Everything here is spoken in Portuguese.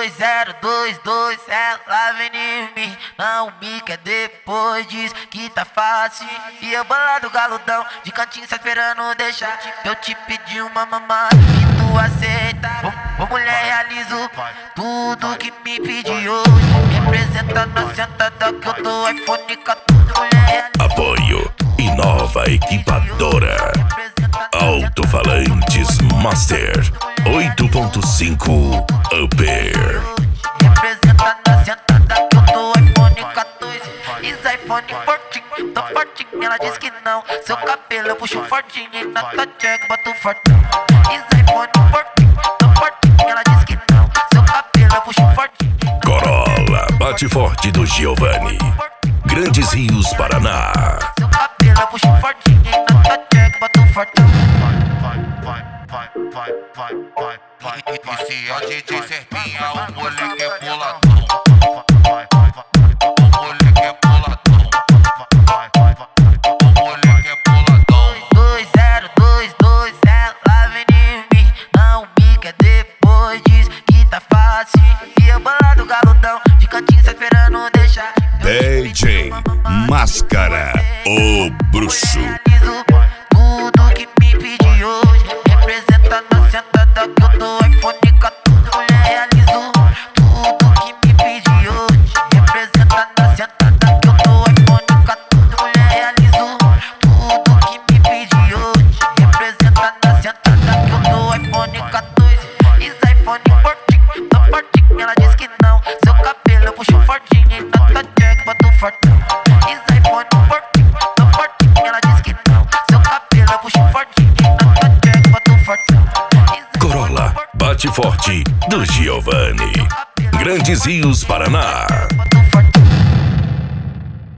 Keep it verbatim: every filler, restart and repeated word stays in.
dois zero dois dois, ela vem em mim, não me quer depois diz que tá fácil. E eu bolado galudão, de cantinho só esperando deixar eu te pedir uma mamãe e tu aceita. Ô, ô mulher, realizo tudo que me pediu. Representando a sentada que eu dou iPhone quatorze. Mulher, apoio Inova Equipadora, Alto-Falantes Master oito ponto cinco Upper. representando a sentada que eu dou iPhone quatorze. Is iPhone fortinho, tô fortinho, ela diz que não. Seu cabelo eu puxo fortinho e na tua check boto fortão. Is iPhone fortinho, tô fortinho, ela diz que não. Seu cabelo eu puxo fortinho. Corolla Bate Forte do Giovanni, Grandes Rios, Paraná. Seu cabelo eu puxo fortinho e na tua check boto fortão. Vai, vai, vai, vai, vai, vai. E se a D J Serpinha, o moleque é boladão. O moleque é boladão. O moleque é boladão. dois zero dois dois, ela vem em mim, não me quer depois diz que tá fácil. E eu bolado galudão, de cantinho só esperando deixar D J Máscara, o bruxo. realizo tudo que me pediu hoje. Representando a sentada que eu dou iPhone quatorze. Mulher, realizo tudo que me pediu hoje. Representando a sentada que eu dou iPhone quatorze. Mulher, realizo tudo que me pediu hoje. Representando a sentada que eu dou iPhone quatorze. Is iPhone fortinho, tô fortinho, ela diz que não. Seu cabelo eu puxo fortinho e na tua check boto fortão. Is iPhone fortinho, tô fortinho, ela diz que não. Seu cabelo eu puxo fortinho e na tua check boto fortão. Corolla Bate Forte do Giovanni, Grandes Rios, Paraná.